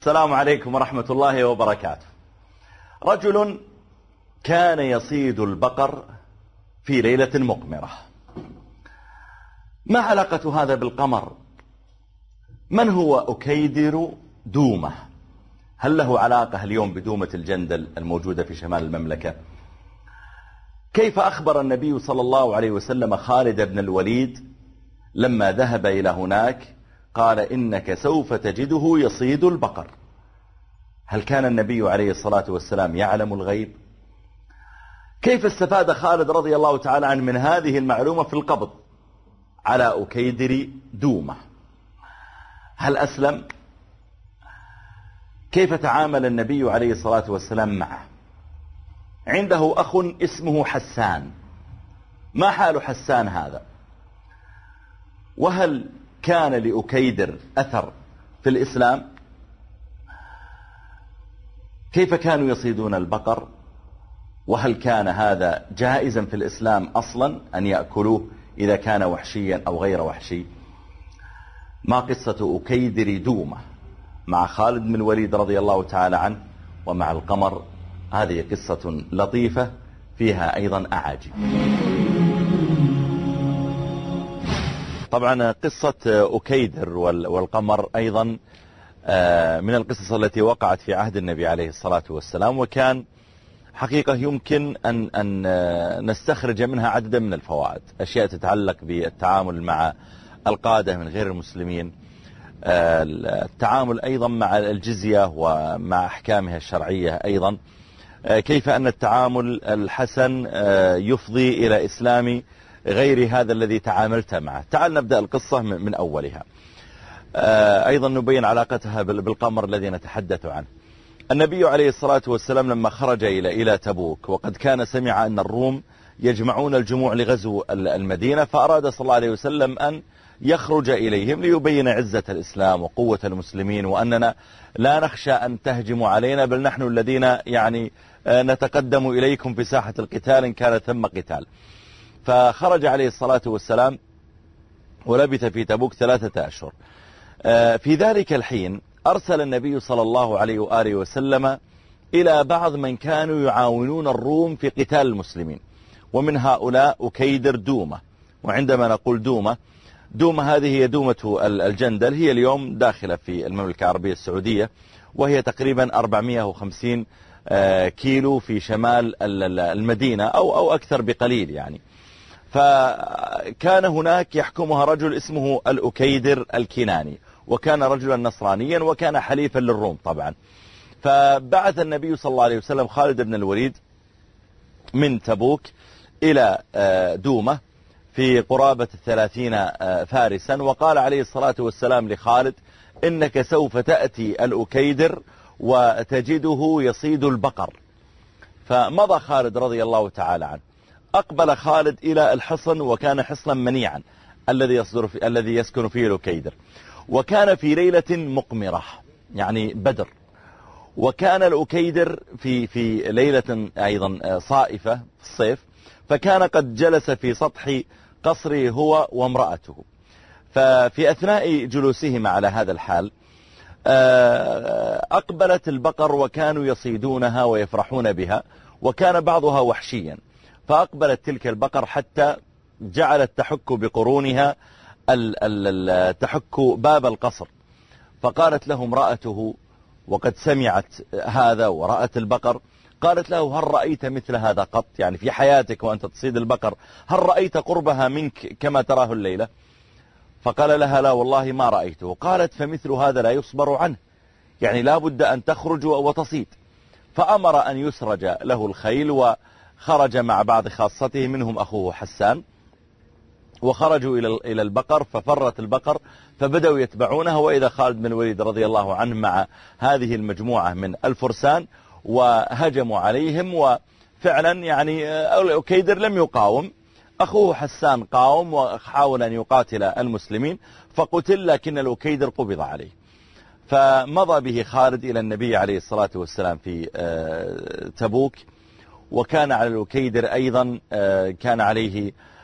السلام عليكم ورحمة الله وبركاته. رجل كان يصيد البقر في ليلة مقمرة. ما علاقة هذا بالقمر؟ من هو أكيدر دومة؟ هل له علاقة اليوم بدومة الجندل الموجودة في شمال المملكة؟ كيف أخبر النبي صلى الله عليه وسلم خالد بن الوليد لما ذهب إلى هناك قال إنك سوف تجده يصيد البقر؟ هل كان النبي عليه الصلاة والسلام يعلم الغيب؟ كيف استفاد خالد رضي الله تعالى عنه من هذه المعلومة في القبض على أكيدر دومة؟ هل أسلم؟ كيف تعامل النبي عليه الصلاة والسلام معه؟ عنده أخ اسمه حسان. ما حال حسان هذا؟ وهل كان لأكيدر أثر في الإسلام؟ كيف كانوا يصيدون البقر؟ وهل كان هذا جائزا في الإسلام أصلا أن يأكلوه إذا كان وحشيا أو غير وحشي؟ ما قصة أكيدر دومة مع خالد بن الوليد رضي الله تعالى عنه ومع القمر؟ هذه قصة لطيفة فيها أيضا أعاجيب. طبعا قصة أكيدر والقمر أيضا من القصص التي وقعت في عهد النبي عليه الصلاة والسلام، وكان حقيقة يمكن أن نستخرج منها عددا من الفوائد، أشياء تتعلق بالتعامل مع القادة من غير المسلمين، التعامل أيضا مع الجزية ومع أحكامها الشرعية أيضا، كيف أن التعامل الحسن يفضي إلى إسلام غير هذا الذي تعاملت معه. تعال نبدأ القصة من أولها. أيضا نبين علاقتها بالقمر الذي نتحدث عنه. النبي عليه الصلاة والسلام لما خرج إلى تبوك، وقد كان سمع أن الروم يجمعون الجموع لغزو المدينة، فأراد صلى الله عليه وسلم أن يخرج إليهم ليبين عزة الإسلام وقوة المسلمين، وأننا لا نخشى أن تهجموا علينا، بل نحن الذين نتقدم إليكم في ساحة القتال إن كان ثم قتال. فخرج عليه الصلاة والسلام ولبث في تبوك 3 أشهر. في ذلك الحين أرسل النبي صلى الله عليه وآله وسلم إلى بعض من كانوا يعاونون الروم في قتال المسلمين، ومن هؤلاء أكيدر دومة. وعندما نقول دومة هذه هي دومة الجندل، هي اليوم داخلة في المملكة العربية السعودية، وهي تقريبا 450 كيلو في شمال المدينة أو أكثر بقليل يعني. فكان هناك يحكمها رجل اسمه الأكيدر الكناني، وكان رجلا نصرانيا وكان حليفا للروم طبعا. فبعث النبي صلى الله عليه وسلم خالد بن الوليد من تبوك إلى دومة في قرابة 30 فارسا، وقال عليه الصلاة والسلام لخالد إنك سوف تأتي الأكيدر وتجده يصيد البقر. فمضى خالد رضي الله تعالى عنه. أقبل خالد إلى الحصن، وكان حصنا منيعا الذي يسكن فيه الأكيدر، وكان في ليلة مقمرة يعني بدر، وكان الأكيدر في ليلة أيضا صائفة في الصيف، فكان قد جلس في سطح قصره هو وامرأته. ففي أثناء جلوسهما على هذا الحال أقبلت البقر، وكانوا يصيدونها ويفرحون بها، وكان بعضها وحشيا. فأقبلت تلك البقر حتى جعلت تحك بقرونها تحك باب القصر. فقالت له امرأته وقد سمعت هذا ورأت البقر، قالت له هل رأيت مثل هذا قط؟ يعني في حياتك وأنت تصيد البقر هل رأيت قربها منك كما تراه الليلة؟ فقال لها لا والله ما رأيته. قالت فمثل هذا لا يصبر عنه، يعني لا بد أن تخرج وتصيد. فأمر أن يسرج له الخيل، وخرج مع بعض خاصته منهم أخوه حسان، وخرجوا إلى البقر. ففرت البقر فبدأوا يتبعونها، وإذا خالد بن الوليد رضي الله عنه مع هذه المجموعة من الفرسان وهجموا عليهم. وفعلا يعني أكيدر لم يقاوم، أخوه حسان قاوم وحاول أن يقاتل المسلمين فقتل، لكن الأكيدر قبض عليه. فمضى به خالد إلى النبي عليه الصلاة والسلام في تبوك. وكان على الأكيدر أيضا كان عليه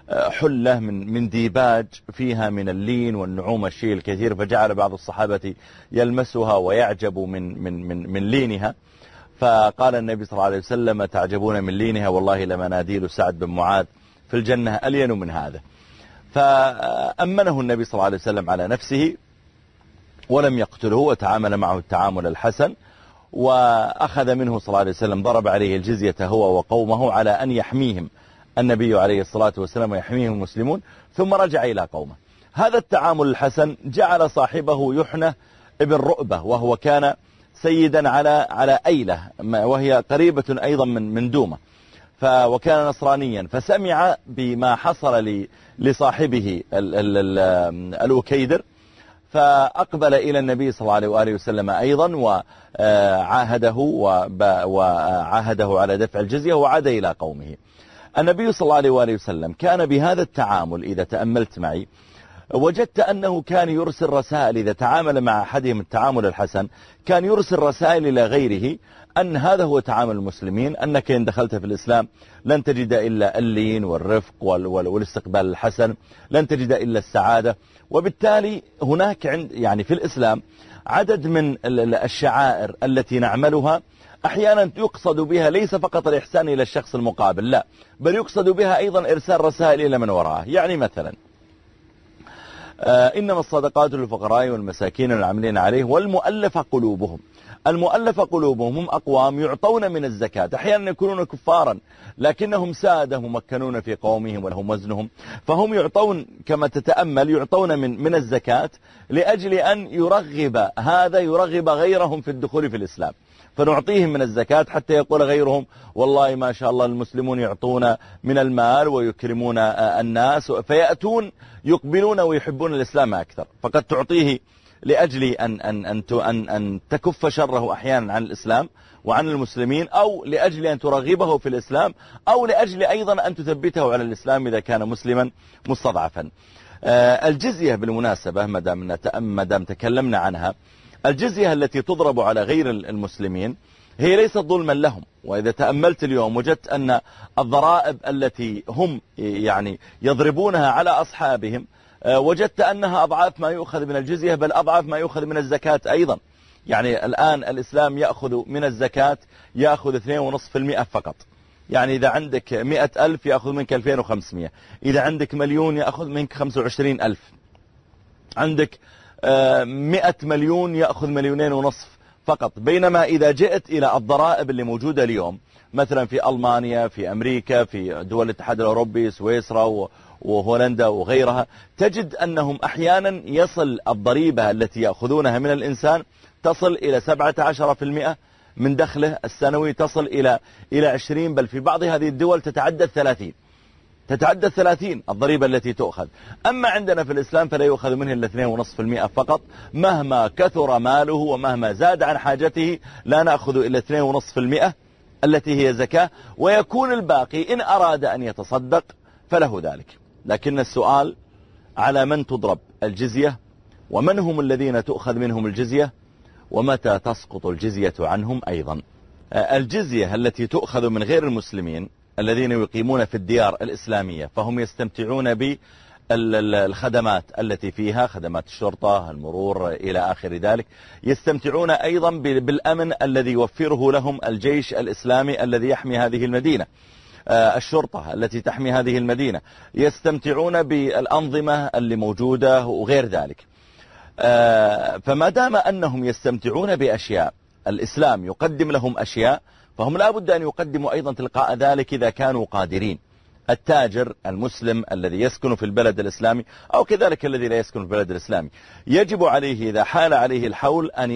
حلة من ديباج فيها من اللين والنعوم الشيء الكثير، فجعل بعض الصحابة يلمسها ويعجب من لينها. فقال النبي صلى الله عليه وسلم: تعجبون من لينها، والله لمناديل سعد بن معاذ في الجنة ألين من هذا. فأمنه النبي صلى الله عليه وسلم على نفسه ولم يقتله، وتعامل معه التعامل الحسن، وأخذ منه صلى الله عليه وسلم، ضرب عليه الجزية هو وقومه على أن يحميهم النبي عليه الصلاة والسلام ويحميهم المسلمون، ثم رجع إلى قومه. هذا التعامل الحسن جعل صاحبه يحنى ابن رؤبة، وهو كان سيدا على أيلة، وهي قريبة أيضا من دومة، وكان نصرانيا، فسمع بما حصل لصاحبه الأكيدر، فأقبل إلى النبي صلى الله عليه وآله وسلم أيضا، وعاهده على دفع الجزية، وعاد إلى قومه. النبي صلى الله عليه وآله وسلم كان بهذا التعامل، إذا تأملت معي وجدت أنه كان يرسل رسائل، إذا تعامل مع أحدهم التعامل الحسن كان يرسل رسائل إلى غيره أن هذا هو تعامل المسلمين، أنك إن دخلت في الإسلام لن تجد إلا اللين والرفق والاستقبال الحسن، لن تجد إلا السعادة. وبالتالي هناك يعني في الإسلام عدد من الشعائر التي نعملها أحيانا يقصد بها ليس فقط الإحسان إلى الشخص المقابل، لا، بل يقصد بها أيضا إرسال رسائل إلى من وراءه. يعني مثلا إنما الصدقات للفقراء والمساكين والعاملين عليه والمؤلف قلوبهم. المؤلف قلوبهم هم أقوام يعطون من الزكاة، أحيانا يكونون كفارا لكنهم سادة ممكنون في قومهم ولهم وزنهم، فهم يعطون كما تتأمل، يعطون من الزكاة لأجل أن يرغب غيرهم في الدخول في الإسلام، فنعطيهم من الزكاة حتى يقول غيرهم: والله ما شاء الله المسلمون يعطون من المال ويكرمون الناس، فيأتون يقبلون ويحبون الإسلام أكثر. فقد تعطيه لأجل أن تكف شره أحيانا عن الإسلام وعن المسلمين، أو لأجل أن ترغبه في الإسلام، أو لأجل أيضا أن تثبته على الإسلام إذا كان مسلما مستضعفا. الجزية بالمناسبة ما دام تكلمنا عنها، الجزية التي تضرب على غير المسلمين هي ليست ظلما لهم. وإذا تأملت اليوم وجدت أن الضرائب التي هم يعني يضربونها على أصحابهم، وجدت أنها أضعاف ما يؤخذ من الجزية، بل أضعاف ما يؤخذ من الزكاة أيضا. يعني الآن الإسلام يأخذ من الزكاة 2.5% فقط. يعني إذا عندك 100,000 يأخذ منك 2,500، إذا عندك مليون يأخذ منك 25,000، عندك 100 مليون يأخذ 2.5 فقط. بينما إذا جئت إلى الضرائب اللي موجودة اليوم مثلا في ألمانيا، في أمريكا، في دول الاتحاد الأوروبي، سويسرا وهولندا وغيرها، تجد أنهم أحيانا يصل الضريبة التي يأخذونها من الإنسان تصل إلى 17% من دخله السنوي، تصل إلى 20، بل في بعض هذه الدول تتعدى 30 الضريبة التي تؤخذ. أما عندنا في الإسلام فلا يؤخذ منه إلا 2.5% فقط، مهما كثر ماله ومهما زاد عن حاجته لا نأخذ إلا 2.5% التي هي زكاة، ويكون الباقي إن أراد أن يتصدق فله ذلك. لكن السؤال على من تضرب الجزية، ومن هم الذين تؤخذ منهم الجزية، ومتى تسقط الجزية عنهم أيضا. الجزية التي تؤخذ من غير المسلمين الذين يقيمون في الديار الإسلامية، فهم يستمتعون بالخدمات التي فيها، خدمات الشرطة، المرور إلى آخر ذلك. يستمتعون أيضا بالأمن الذي يوفره لهم الجيش الإسلامي الذي يحمي هذه المدينة، الشرطة التي تحمي هذه المدينة. يستمتعون بالأنظمة اللي موجودة وغير ذلك. فما دام أنهم يستمتعون بأشياء، الإسلام يقدم لهم أشياء، فهم لا بد أن يقدموا أيضا تلقاء ذلك إذا كانوا قادرين. التاجر المسلم الذي يسكن في البلد الإسلامي أو كذلك الذي لا يسكن في البلد الإسلامي، يجب عليه إذا حال عليه الحول أن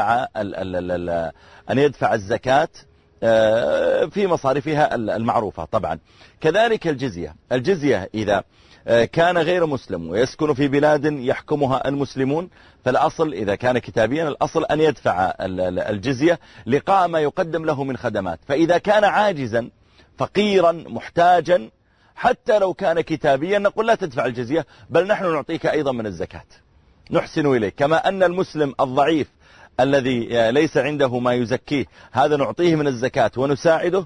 يدفع الزكاة في مصارفها المعروفة طبعا. كذلك الجزية إذا كان غير مسلم ويسكن في بلاد يحكمها المسلمون، فالأصل إذا كان كتابيا الأصل أن يدفع الجزية لقاء ما يقدم له من خدمات. فإذا كان عاجزا فقيرا محتاجا حتى لو كان كتابيا نقول لا تدفع الجزية، بل نحن نعطيك أيضا من الزكاة، نحسن إليك. كما أن المسلم الضعيف الذي ليس عنده ما يزكيه هذا نعطيه من الزكاة ونساعده،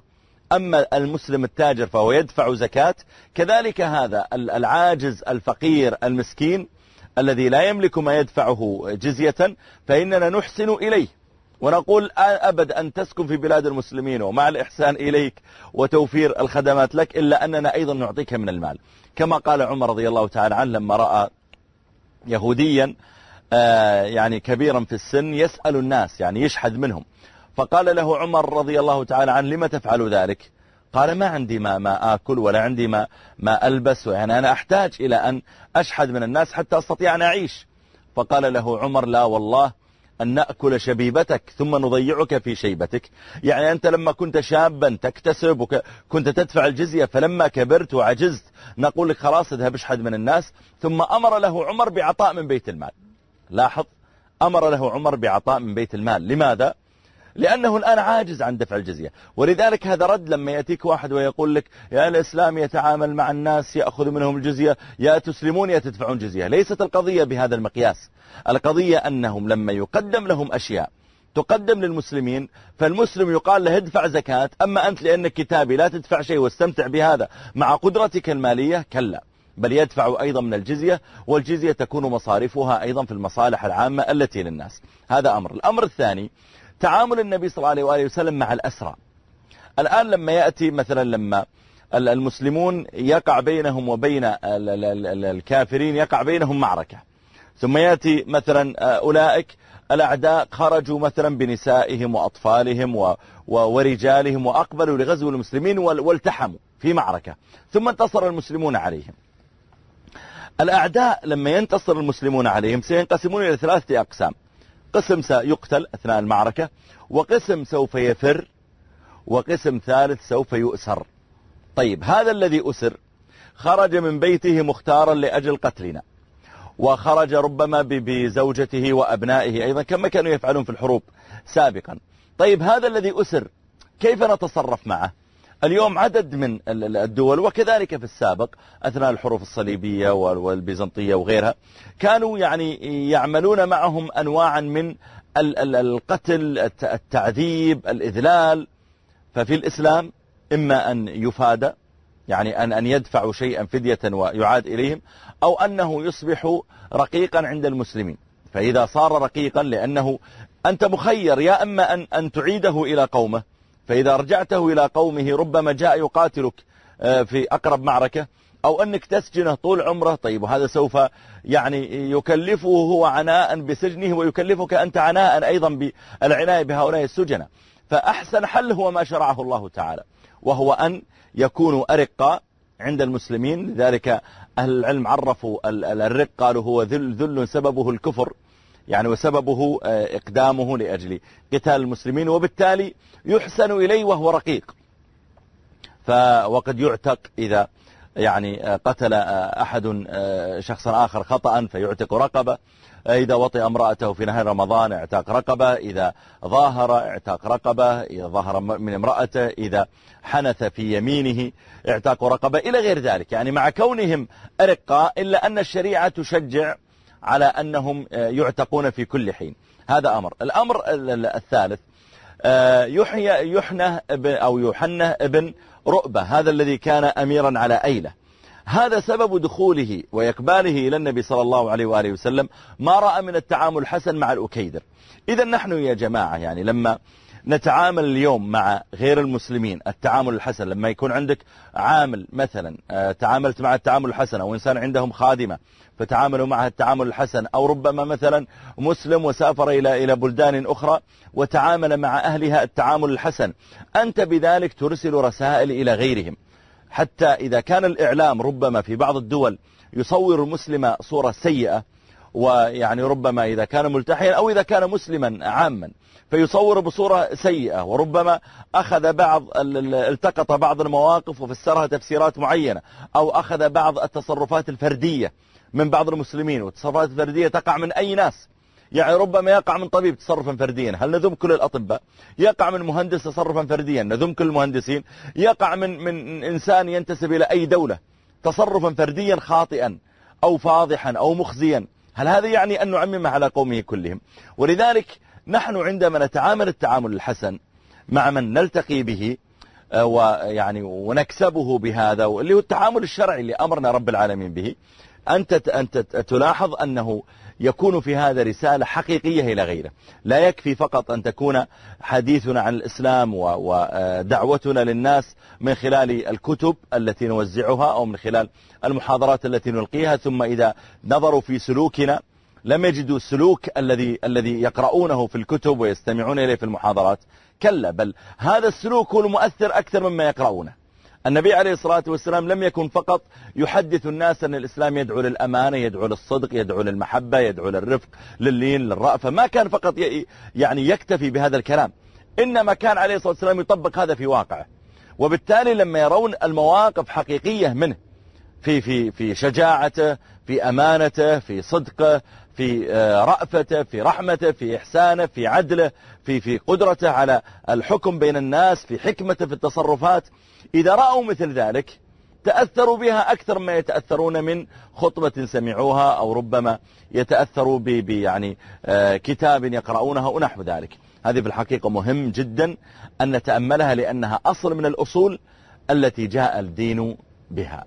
أما المسلم التاجر فهو يدفع زكاة، كذلك هذا العاجز الفقير المسكين الذي لا يملك ما يدفعه جزية فإننا نحسن إليه ونقول أبد أن تسكن في بلاد المسلمين ومع الإحسان إليك وتوفير الخدمات لك، إلا أننا أيضا نعطيك من المال. كما قال عمر رضي الله تعالى عنه لما رأى يهوديا يعني كبيرا في السن يسأل الناس يعني يشحذ منهم، فقال له عمر رضي الله تعالى عنه لما تفعل ذلك؟ قال ما عندي ما آكل ولا عندي ما ألبس، يعني أنا أحتاج إلى أن أشحذ من الناس حتى أستطيع أن أعيش. فقال له عمر لا والله أن نأكل شبيبتك ثم نضيعك في شيبتك، يعني أنت لما كنت شابا تكتسب وكنت تدفع الجزية، فلما كبرت وعجزت نقول لك خلاص اذهب اشحذ من الناس. ثم أمر له عمر بعطاء من بيت المال. لاحظ، أمر له عمر بعطاء من بيت المال. لماذا؟ لأنه الآن عاجز عن دفع الجزية. ولذلك هذا رد لما يأتيك واحد ويقول لك يا الإسلام يتعامل مع الناس يأخذ منهم الجزية، يا تسلمون يا تدفعون جزية. ليست القضية بهذا المقياس. القضية أنهم لما يقدم لهم أشياء تقدم للمسلمين، فالمسلم يقال له ادفع زكاة، أما أنت لأنك كتابي لا تدفع شيء واستمتع بهذا مع قدرتك المالية، كلا، بل يدفع أيضا من الجزية، والجزية تكون مصارفها أيضا في المصالح العامة التي للناس. هذا أمر. الأمر الثاني تعامل النبي صلى الله عليه وآله وسلم مع الأسرى. الآن لما يأتي مثلا لما المسلمون يقع بينهم وبين الكافرين يقع بينهم معركة، ثم يأتي مثلا أولئك الأعداء خرجوا مثلا بنسائهم وأطفالهم ورجالهم وأقبلوا لغزو المسلمين والتحموا في معركة، ثم انتصر المسلمون عليهم. الأعداء لما ينتصر المسلمون عليهم سينقسمون إلى 3 أقسام: قسم سيقتل أثناء المعركة، وقسم سوف يفر، وقسم ثالث سوف يؤسر. طيب هذا الذي أسر خرج من بيته مختارا لأجل قتلنا، وخرج ربما بزوجته وأبنائه أيضا كما كانوا يفعلون في الحروب سابقا. طيب هذا الذي أسر كيف نتصرف معه؟ اليوم عدد من الدول وكذلك في السابق أثناء الحروب الصليبية والبيزنطية وغيرها كانوا يعني يعملون معهم أنواعا من القتل، التعذيب، الإذلال. ففي الإسلام إما أن يفادى، يعني أن يدفعوا شيئا فدية ويعاد إليهم، أو أنه يصبح رقيقا عند المسلمين. فإذا صار رقيقا لأنه أنت مخير، يا أما أن تعيده إلى قومه، فإذا رجعته إلى قومه ربما جاء يقاتلك في أقرب معركة، أو أنك تسجنه طول عمره. طيب وهذا سوف يعني يكلفه هو عناء بسجنه، ويكلفك أنت عناء أيضا بالعناية بهؤلاء السجنة. فأحسن حل هو ما شرعه الله تعالى، وهو أن يكونوا أرقاء عند المسلمين. لذلك أهل العلم عرفوا الرق قالوا هو ذل سببه الكفر، يعني وسببه إقدامه لأجل قتال المسلمين، وبالتالي يحسن إليه وهو رقيق. وقد يعتق إذا يعني قتل أحد شخصا آخر خطأ فيعتق رقبة، إذا وطئ امرأته في نهار رمضان اعتاق رقبة، إذا ظاهر اعتاق رقبة، إذا ظاهر من امرأته، إذا حنث في يمينه اعتاق رقبة، إلى غير ذلك. يعني مع كونهم أرقاء إلا أن الشريعة تشجع على أنهم يعتقون في كل حين. هذا أمر. الأمر الثالث يحنى ابن رؤبة، هذا الذي كان أميرا على أيلة. هذا سبب دخوله وإقباله إلى النبي صلى الله عليه وآله وسلم ما رأى من التعامل الحسن مع الأكيدر. إذا نحن يا جماعة يعني لما نتعامل اليوم مع غير المسلمين التعامل الحسن، لما يكون عندك عامل مثلا تعاملت مع التعامل الحسن، أو إنسان عندهم خادمة فتعاملوا معها التعامل الحسن، أو ربما مثلا مسلم وسافر إلى بلدان أخرى وتعامل مع أهلها التعامل الحسن، أنت بذلك ترسل رسائل إلى غيرهم. حتى إذا كان الإعلام ربما في بعض الدول يصور المسلم صورة سيئة، ويعني ربما إذا كان ملتحيا أو إذا كان مسلما عاما فيصور بصورة سيئة، وربما أخذ التقط بعض المواقف وفسرها تفسيرات معينة، أو أخذ بعض التصرفات الفردية من بعض المسلمين. والتصرفات الفردية تقع من أي ناس، يعني ربما يقع من طبيب تصرفا فرديا، هل نذم كل الأطباء؟ يقع من مهندس تصرفا فرديا، نذم كل المهندسين؟ يقع من إنسان ينتسب إلى أي دولة تصرفا فرديا خاطئا أو فاضحا أو مخزيا، هل هذا يعني أن نعممه على قومه كلهم؟ ولذلك نحن عندما نتعامل التعامل الحسن مع من نلتقي به ويعني ونكسبه بهذا، واللي هو التعامل الشرعي اللي أمرنا رب العالمين به. أنت تلاحظ أنه يكون في هذا رسالة حقيقية إلى غيره. لا يكفي فقط أن تكون حديثنا عن الإسلام ودعوتنا للناس من خلال الكتب التي نوزعها أو من خلال المحاضرات التي نلقيها، ثم إذا نظروا في سلوكنا لم يجدوا السلوك الذي يقرؤونه في الكتب ويستمعون إليه في المحاضرات. كلا، بل هذا السلوك هو المؤثر أكثر مما يقرؤونه. النبي عليه الصلاة والسلام لم يكن فقط يحدث الناس أن الإسلام يدعو للأمانة، يدعو للصدق، يدعو للمحبة، يدعو للرفق، لللين، للرأفة. ما كان فقط يعني يكتفي بهذا الكلام، إنما كان عليه الصلاة والسلام يطبق هذا في واقعه. وبالتالي لما يرون المواقف حقيقية منه في شجاعته، في أمانته، في صدقه، في رأفته، في رحمته، في إحسانه، في عدله، في قدرته على الحكم بين الناس، في حكمته في التصرفات، إذا رأوا مثل ذلك تأثروا بها أكثر ما يتأثرون من خطبة سمعوها، أو ربما يتأثروا يعني كتاب يقرؤونها ونحو ذلك. هذه في الحقيقة مهم جدا أن نتأملها، لأنها أصل من الأصول التي جاء الدين بها.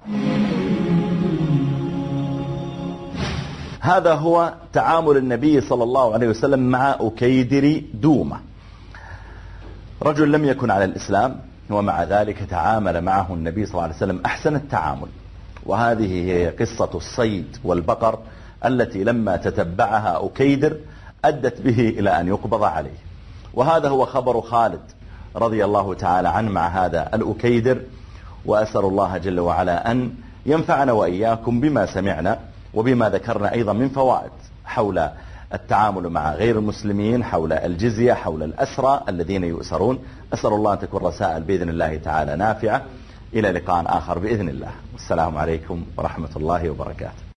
هذا هو تعامل النبي صلى الله عليه وسلم مع أكيدر دومة، رجل لم يكن على الإسلام، ومع ذلك تعامل معه النبي صلى الله عليه وسلم أحسن التعامل. وهذه هي قصة الصيد والبقر التي لما تتبعها أكيدر أدت به إلى أن يقبض عليه. وهذا هو خبر خالد رضي الله تعالى عنه مع هذا الأكيدر. وأسأل الله جل وعلا أن ينفعنا وإياكم بما سمعنا وبما ذكرنا أيضا من فوائد حول التعامل مع غير المسلمين، حول الجزية، حول الأسرى الذين يؤسرون. أسأل الله أن تكون رسائل بإذن الله تعالى نافعة. إلى لقاء آخر بإذن الله، والسلام عليكم ورحمة الله وبركاته.